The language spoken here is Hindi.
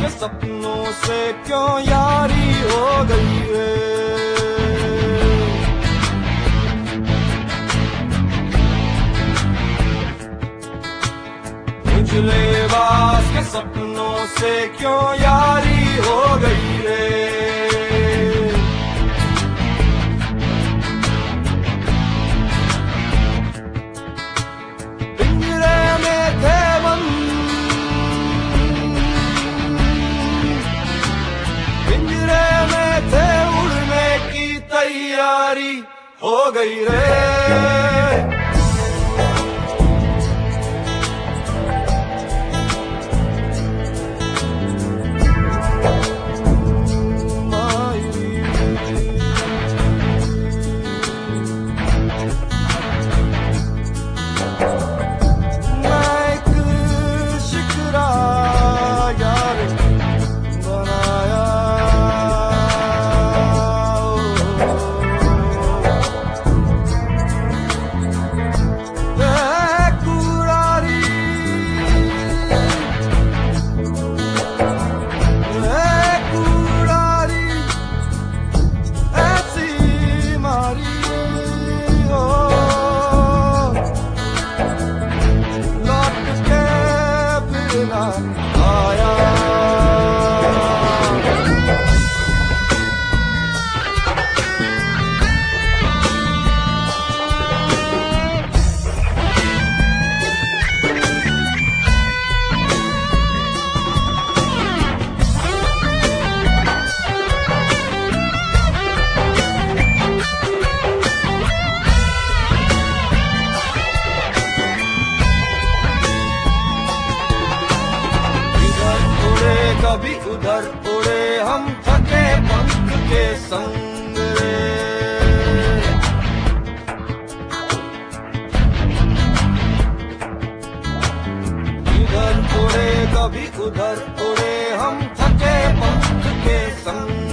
के सपनों से क्यों यारी हो गई है। उजले बास के सपनों से क्यों यारी हो गई है। पिंजरे में थे बंद, पिंजरे में थे, उड़ने की तैयारी हो गई रे। कभी उधर उड़े हम थके पंख के संग रे। इधर उड़े कभी उधर उड़े हम थके पंख के संग।